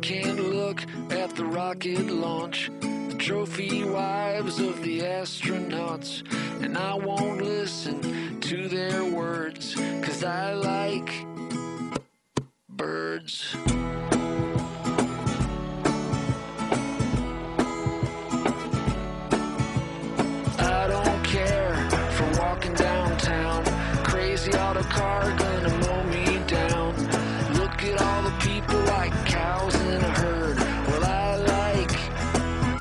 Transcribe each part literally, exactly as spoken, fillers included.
can't look at the rocket launch, the trophy wives of the astronauts, and I won't listen to their words, 'cause I like birds. I don't care for walking downtown, crazy auto car gonna mow me down. Look at all the people like cows in a herd. Well, I like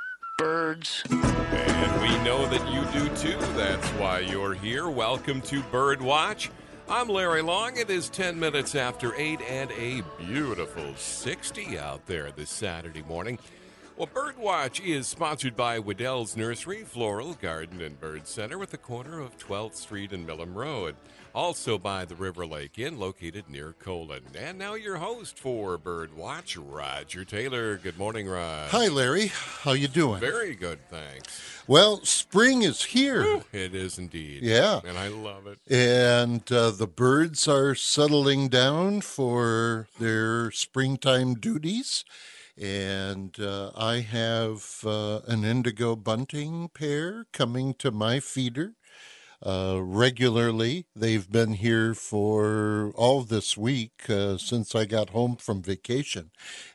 birds. And we know that you do too. That's why you're here. Welcome to Bird Watch. I'm Larry Long. It is ten minutes after eight and a beautiful sixty out there this Saturday morning. Well, Birdwatch is sponsored by Waddell's Nursery, Floral, Garden, and Bird Center at the corner of twelfth Street and Millam Road. Also by the River Lake Inn, located near Colon. And now your host for Birdwatch, Roger Taylor. Good morning, Rod. Hi, Larry. How you doing? Very good, thanks. Well, spring is here. Ooh, it is indeed. Yeah. And I love it. And uh, the birds are settling down for their springtime duties. And uh, I have uh, an indigo bunting pair coming to my feeder uh, regularly. They've been here for all this week uh, since I got home from vacation.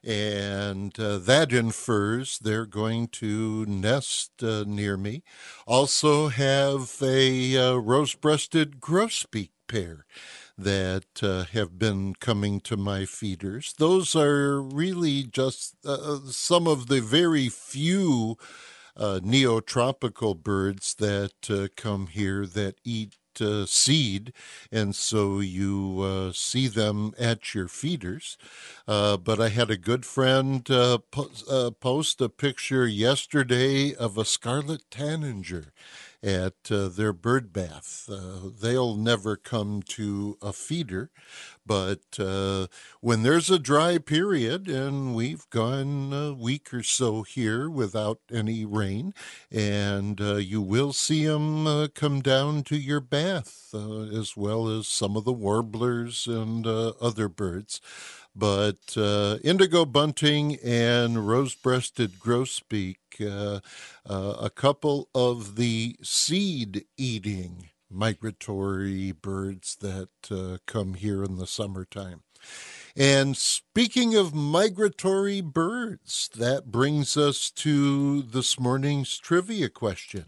And uh, that infers they're going to nest uh, near me. Also have a uh, rose-breasted grosbeak pair that uh, have been coming to my feeders. Those are really just uh, some of the very few uh, neotropical birds that uh, come here that eat uh, seed, and so you uh, see them at your feeders. Uh, but I had a good friend uh, po- uh, post a picture yesterday of a scarlet tanager at uh, their bird bath. Uh, they'll never come to a feeder, but uh, when there's a dry period, and we've gone a week or so here without any rain, and uh, you will see them uh, come down to your bath, uh, as well as some of the warblers and uh, other birds. But uh, indigo bunting and rose-breasted grosbeak, uh, uh, a couple of the seed-eating migratory birds that uh, come here in the summertime. And speaking of migratory birds, that brings us to this morning's trivia question.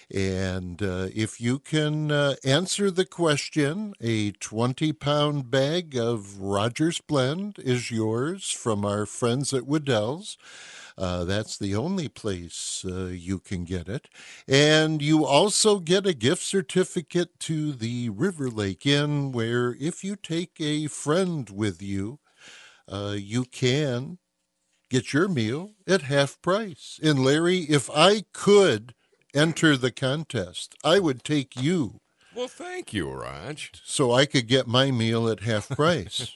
And uh, if you can uh, answer the question, a twenty-pound bag of Rogers Blend is yours from our friends at Waddell's. Uh, that's the only place uh, you can get it. And you also get a gift certificate to the River Lake Inn, where if you take a friend with you, uh, you can get your meal at half price. And Larry, if I could enter the contest, I would take you. Well, thank you, Raj. So I could get my meal at half price.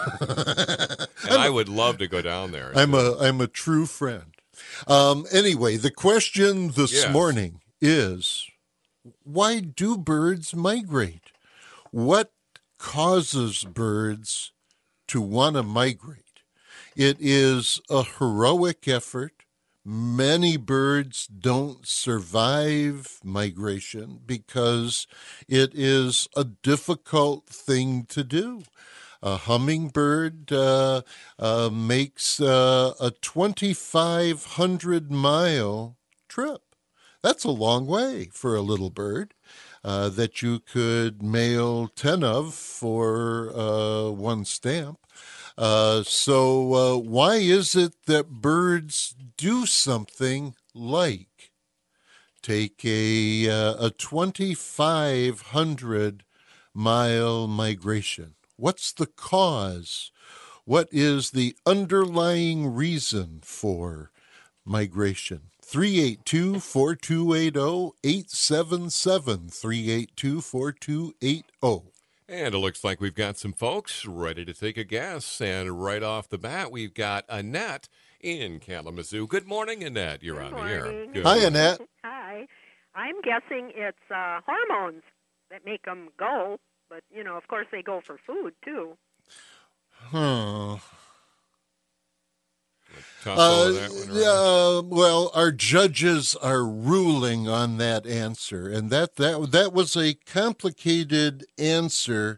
And I would love to go down there. I'm a I'm a true friend. Um, anyway, the question this Yes. morning is, why do birds migrate? What causes birds to want to migrate? It is a heroic effort. Many birds don't survive migration because it is a difficult thing to do. A hummingbird uh, uh, makes uh, a twenty-five hundred mile trip. That's a long way for a little bird uh, that you could mail ten of for uh, one stamp. Uh, so uh, why is it that birds do something like take a uh, a twenty-five hundred mile migration? What's the cause? What is the underlying reason for migration? three eight two, four two eight zero, eight seven seven, three eight two, four two eight zero. And it looks like we've got some folks ready to take a guess. And right off the bat, we've got Annette in Kalamazoo. Good morning, Annette. You're Good on the air. morning. Good Hi, morning. Annette. Hi. I'm guessing it's uh, hormones that make them go, but, you know, of course they go for food, too. Huh. Tussle Uh, with that one, Raj? uh, well, our judges are ruling on that answer, and that that that was a complicated answer.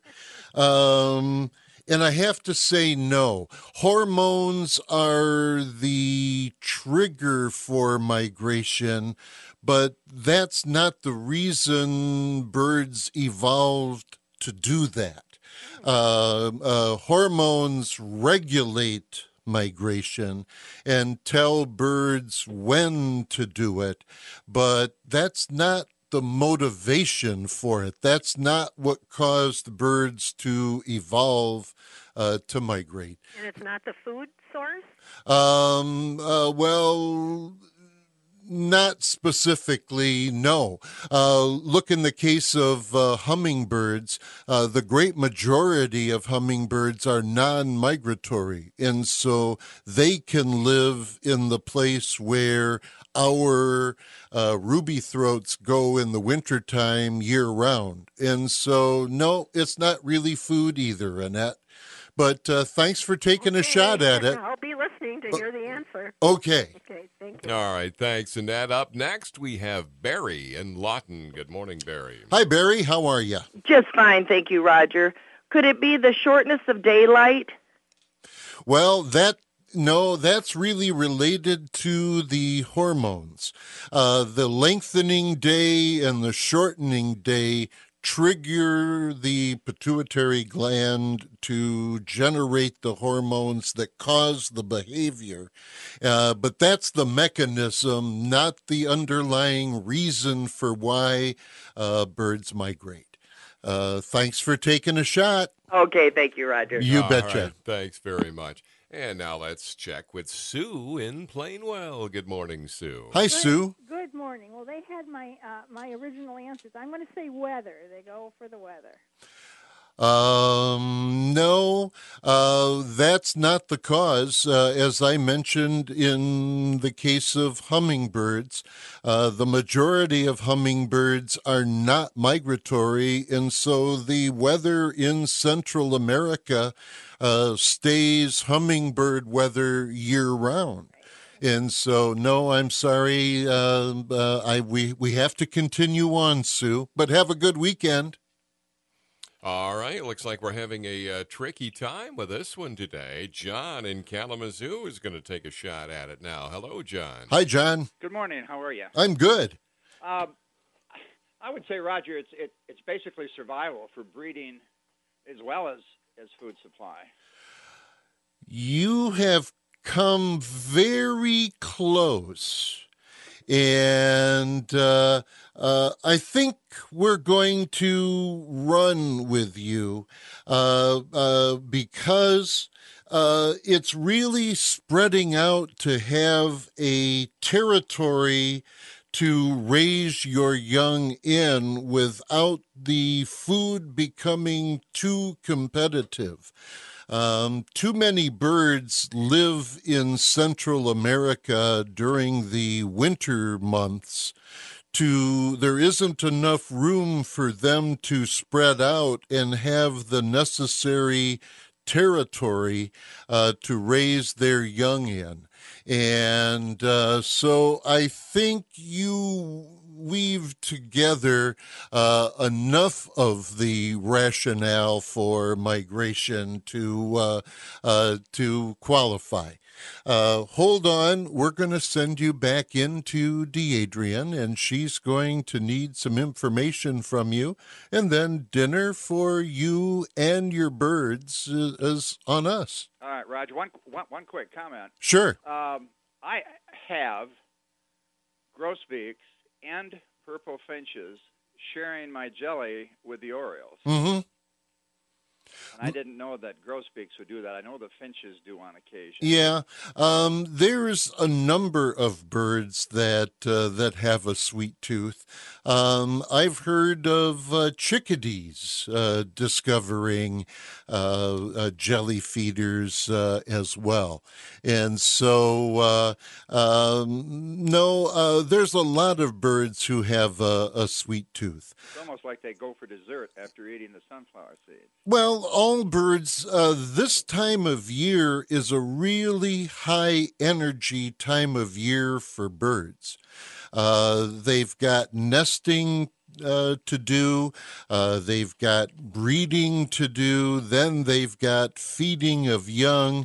Um, and I have to say no. Hormones are the trigger for migration, but that's not the reason birds evolved to do that. Uh, uh, hormones regulate migration and tell birds when to do it, but that's not the motivation for it. That's not what caused birds to evolve uh, to migrate. And it's not the food source? Um, uh, well, not specifically, no. Uh, look in the case of uh, hummingbirds, uh, the great majority of hummingbirds are non-migratory, and so they can live in the place where our uh, ruby throats go in the wintertime year-round. And so, no, it's not really food either, Annette. But uh, thanks for taking a Okay, shot at it. I'll be listening to hear the answer. Okay. Okay, thank you. All right, thanks, Annette. Up next, we have Barry in Lawton. Good morning, Barry. Hi, Barry. How are you? Just fine, thank you, Roger. Could it be the shortness of daylight? Well, that no, that's really related to the hormones. Uh, the lengthening day and the shortening day trigger the pituitary gland to generate the hormones that cause the behavior. Uh, but that's the mechanism, not the underlying reason for why uh, birds migrate. Uh, thanks for taking a shot. Okay, thank you, Roger. You All betcha. right, thanks very much. And now let's check with Sue in Plainwell. Good morning, Sue. Hi, Sue. Good morning. Well, they had my uh, my original answers. I'm going to say weather. They go for the weather. Um, no, uh, that's not the cause. Uh, as I mentioned in the case of hummingbirds, uh, the majority of hummingbirds are not migratory, and so the weather in Central America uh, stays hummingbird weather year-round. And so, no, I'm sorry. Uh, uh, I we we have to continue on, Sue. But have a good weekend. All right, looks like we're having a uh, tricky time with this one today. John in Kalamazoo is going to take a shot at it now. Hello, John. Hi, John. Good morning. How are you? I'm good. Um, I would say, Roger, it's it, it's basically survival for breeding as well as, as food supply. You have come very close. And uh, uh, I think we're going to run with you uh, uh, because uh, it's really spreading out to have a territory to raise your young in without the food becoming too competitive. Um, too many birds live in Central America during the winter months to, there isn't enough room for them to spread out and have the necessary territory uh, to raise their young in. And uh, so I think you weave together uh, enough of the rationale for migration to uh, uh, to qualify. Uh, hold on, we're going to send you back into Deadrian, and she's going to need some information from you, and then dinner for you and your birds is, is on us. All right, Roger. One one, one quick comment. Sure. Um, I have grosbeaks and purple finches sharing my jelly with the orioles. Mm-hmm. And I didn't know that grosbeaks would do that. I know the finches do on occasion. Yeah, um, there's a number of birds that uh, that have a sweet tooth. Um, I've heard of uh, chickadees uh, discovering uh, uh, jelly feeders uh, as well, and so uh, um, no, uh, there's a lot of birds who have a, a sweet tooth. It's almost like they go for dessert after eating the sunflower seeds. Well, all birds, uh, this time of year is a really high energy time of year for birds. Uh, they've got nesting uh, to do, uh, they've got breeding to do, then they've got feeding of young,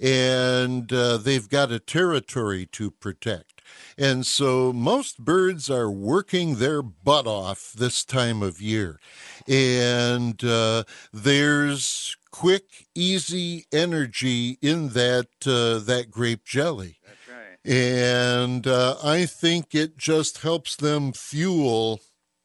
and uh, they've got a territory to protect. And so most birds are working their butt off this time of year. And uh, there's quick, easy energy in that uh, that grape jelly. That's right. And uh, I think it just helps them fuel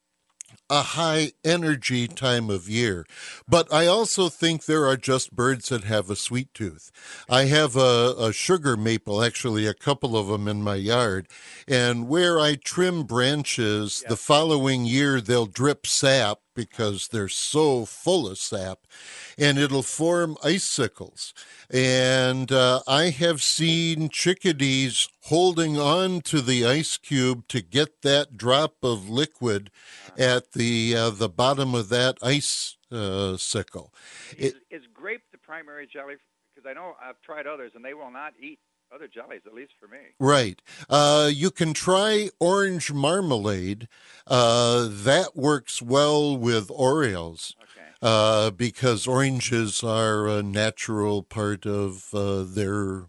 a high energy time of year. But I also think there are just birds that have a sweet tooth. I have a, a sugar maple, actually a couple of them in my yard, and where I trim branches, Yeah. the following year they'll drip sap because they're so full of sap, and it'll form icicles. And uh, I have seen chickadees holding on to the ice cube to get that drop of liquid at the uh, the bottom of that ice uh, sickle. Is, is grape the primary jelly? Because I know I've tried others, and they will not eat other jellies, at least for me. Right. Uh, you can try orange marmalade. Uh, that works well with Oreos. Okay. Uh, because oranges are a natural part of uh, their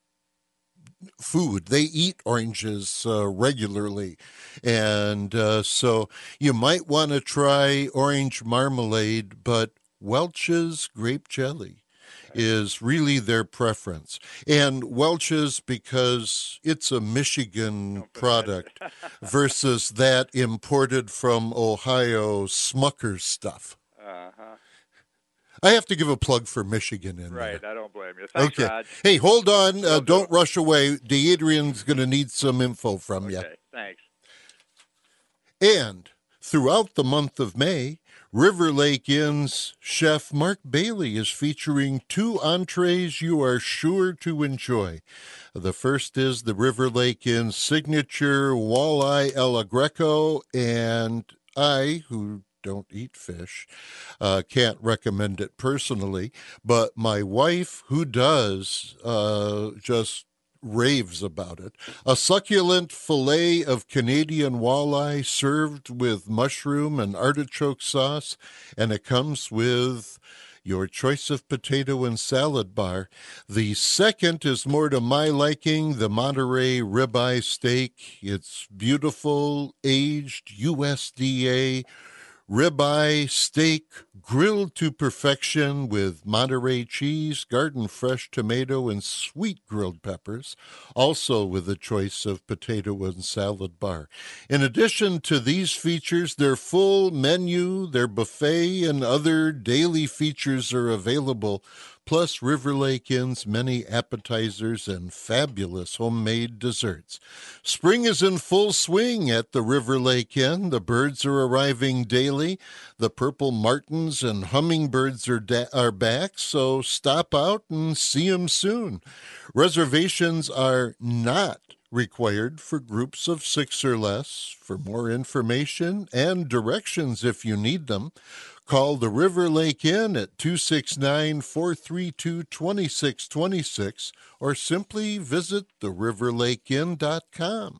food. They eat oranges uh, regularly. And uh, so you might want to try orange marmalade, but Welch's grape jelly is really their preference. And Welch's because it's a Michigan product versus that imported from Ohio Smucker's stuff. Uh-huh. I have to give a plug for Michigan in Right, there. I don't blame you. Thanks, Okay. Rod. Hey, hold on. Uh, Will do. don't rush away. DeAdrian's going to need some info from you. Okay, thanks. And throughout the month of May, River Lake Inn's chef Mark Bailey is featuring two entrees you are sure to enjoy. The first is the River Lake Inn signature walleye alla greco, and I, who don't eat fish, uh, can't recommend it personally, but my wife, who does, uh, just raves about it. A succulent fillet of Canadian walleye served with mushroom and artichoke sauce, and it comes with your choice of potato and salad bar. The second is more to my liking, the Monterey ribeye steak. It's beautiful, aged U S D A ribeye steak grilled to perfection with Monterey cheese, garden fresh tomato, and sweet grilled peppers, also with a choice of potato and salad bar. In addition to these features, their full menu, their buffet, and other daily features are available, plus River Lake Inn's many appetizers and fabulous homemade desserts. Spring is in full swing at the River Lake Inn. The birds are arriving daily. The purple martins and hummingbirds are, da- are back, so stop out and see them soon. Reservations are not required for groups of six or less. For more information and directions if you need them, call the River Lake Inn at two six nine, four three two, two six two six or simply visit the river lake inn dot com.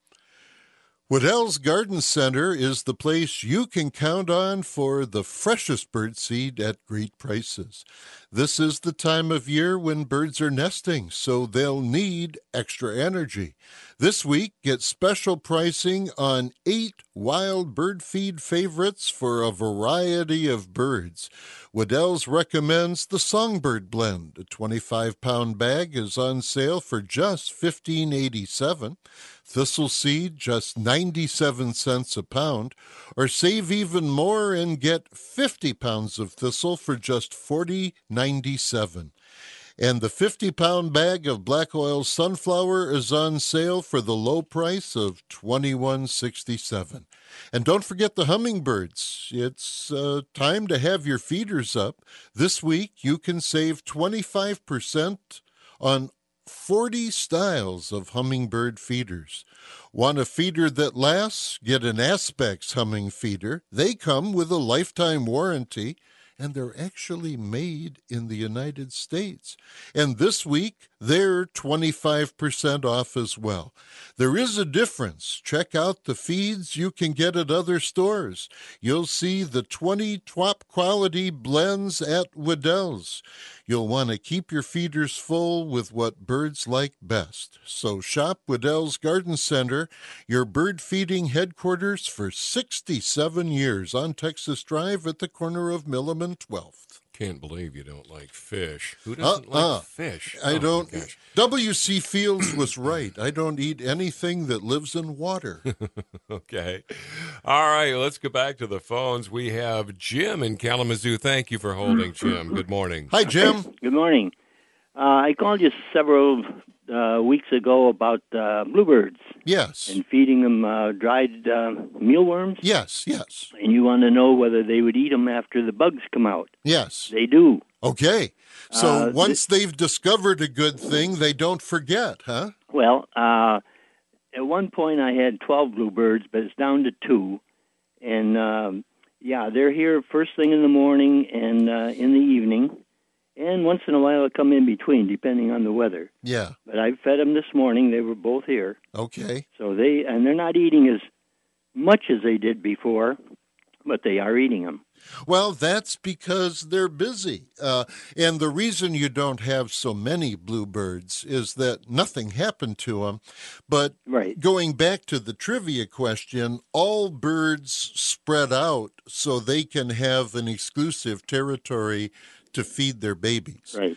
Waddell's Garden Center is the place you can count on for the freshest birdseed at great prices. This is the time of year when birds are nesting, so they'll need extra energy. This week, get special pricing on eight wild bird feed favorites for a variety of birds. Waddell's recommends the Songbird Blend. A twenty-five pound bag is on sale for just fifteen eighty-seven. Thistle seed, just ninety-seven cents a pound, or save even more and get fifty pounds of thistle for just forty ninety-seven. And the fifty pound bag of black oil sunflower is on sale for the low price of twenty-one sixty-seven. And don't forget the hummingbirds. It's uh, time to have your feeders up. This week you can save twenty-five percent on forty styles of hummingbird feeders. Want a feeder that lasts? Get an Aspects humming feeder. They come with a lifetime warranty, and they're actually made in the United States. And this week, they're twenty-five percent off as well. There is a difference. Check out the feeds you can get at other stores. You'll see the twenty top quality blends at Waddell's. You'll want to keep your feeders full with what birds like best. So shop Waddell's Garden Center, your bird feeding headquarters for sixty-seven years on Texas Drive at the corner of Millam and twelfth. Can't believe you don't like fish. Who doesn't Uh-uh. like fish? I Oh, my don't. gosh. W C. Fields was right. I don't eat anything that lives in water. Okay. All right, let's go back to the phones. We have Jim in Kalamazoo. Thank you for holding, Jim. Good morning. Hi, Jim. Good morning. Uh, I called you several uh, weeks ago about uh, bluebirds Yes. and feeding them uh, dried uh, mealworms, Yes, yes, and you want to know whether they would eat them after the bugs come out. yes. They do. Okay. So Uh, once they've discovered a good thing, they don't forget, huh? Well, uh, at one point I had twelve bluebirds, but it's down to two. And, um, yeah, they're here first thing in the morning and uh, in the evening. And once in a while they'll come in between, depending on the weather. Yeah. But I fed them this morning. They were both here. Okay. So they, and they're not eating as much as they did before, but they are eating them. Well, that's because they're busy. Uh, and the reason you don't have so many bluebirds is that nothing happened to them. But Right. going back to the trivia question, all birds spread out so they can have an exclusive territory to feed their babies. Right.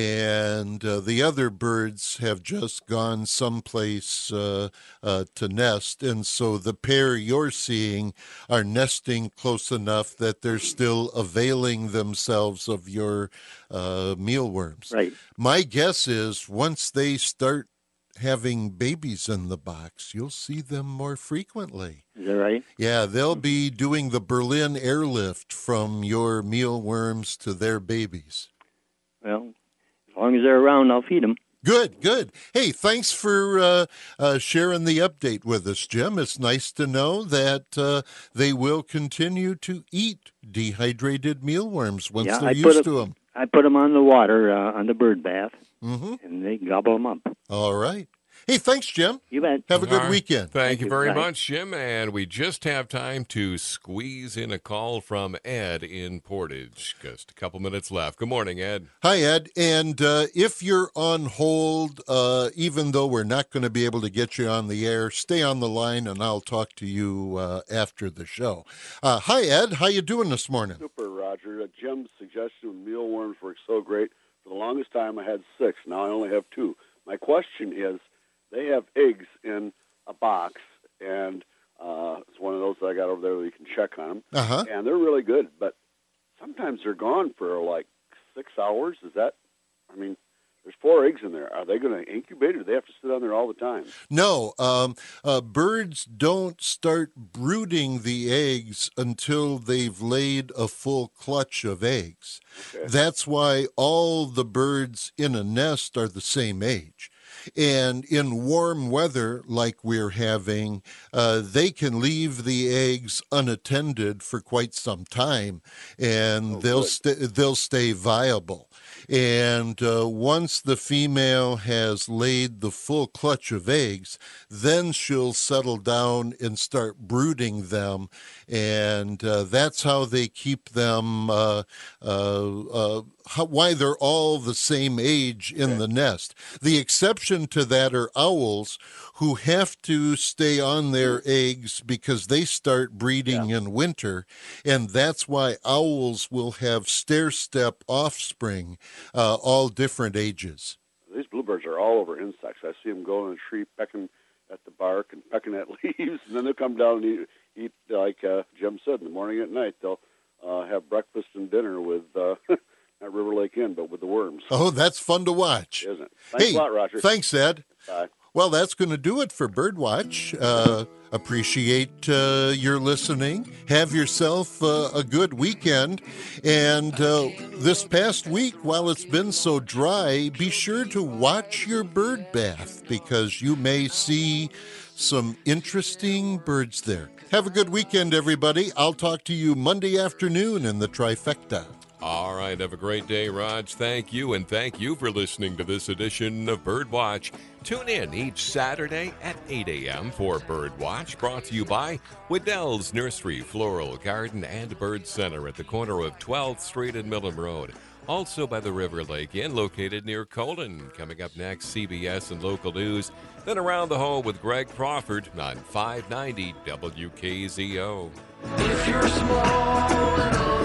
And uh, the other birds have just gone someplace uh, uh, to nest. And so the pair you're seeing are nesting close enough that they're still availing themselves of your uh, mealworms. Right. My guess is once they start having babies in the box, you'll see them more frequently. Is that right? Yeah, they'll be doing the Berlin airlift from your mealworms to their babies. Well, as long as they're around, I'll feed them. Good, good. Hey, thanks for uh, uh, sharing the update with us, Jim. It's nice to know that uh, they will continue to eat dehydrated mealworms once Yeah, they're I used put a- to them. I put them on the water, uh, on the bird bath, Mm-hmm. and they gobble them up. All right. Hey, thanks, Jim. You bet. Have a good All right. weekend. Thank, Thank you you. very Bye. much, Jim. And we just have time to squeeze in a call from Ed in Portage. Just a couple minutes left. Good morning, Ed. Hi, Ed. And uh, if you're on hold, uh, even though we're not going to be able to get you on the air, stay on the line, and I'll talk to you uh, after the show. Uh, hi, Ed. How you doing this morning? Super, Roger. Uh, Jim's suggestion of mealworms works so great. For the longest time, I had six. Now I only have two. My question is, they have eggs in a box, and uh, it's one of those that I got over there that you can check on them. Uh-huh. And they're really good, but sometimes they're gone for like six hours. Is that, I mean, there's four eggs in there. Are they going to incubate, or do they have to sit on there all the time? No, um, uh, birds don't start brooding the eggs until they've laid a full clutch of eggs. Okay. That's why all the birds in a nest are the same age. And in warm weather like we're having, uh, they can leave the eggs unattended for quite some time, and Oh, they'll good. sta they'll stay viable. And uh, once the female has laid the full clutch of eggs, then she'll settle down and start brooding them, and uh, that's how they keep them. Uh, uh, uh, how, why they're all the same age in the nest. The exception to that are owls, who have to stay on their eggs because they start breeding in winter, and that's why owls will have stair-step offspring, uh, all different ages. These bluebirds are all over insects. I see them go in a tree pecking at the bark and pecking at leaves, and then they'll come down and eat, eat like uh, Jim said, in the morning and at night. They'll uh, have breakfast and dinner with, uh, not River Lake Inn, but with the worms. Oh, that's fun to watch. Isn't it? Thanks Hey, a lot, Roger. Thanks, Ed. Bye. Well, that's going to do it for Birdwatch. Uh, appreciate uh, your listening. Have yourself uh, a good weekend. And uh, this past week, while it's been so dry, be sure to watch your bird bath because you may see some interesting birds there. Have a good weekend, everybody. I'll talk to you Monday afternoon in the Trifecta. All right, have a great day, Raj. Thank you, and thank you for listening to this edition of Birdwatch. Tune in each Saturday at eight a.m. for Birdwatch, brought to you by Waddell's Nursery, Floral, Garden, and Bird Center at the corner of twelfth Street and Millam Road. Also by the River Lake Inn, located near Colden. Coming up next, C B S and local news. Then Around the Hole with Greg Crawford on five ninety W K Z O. If you're small and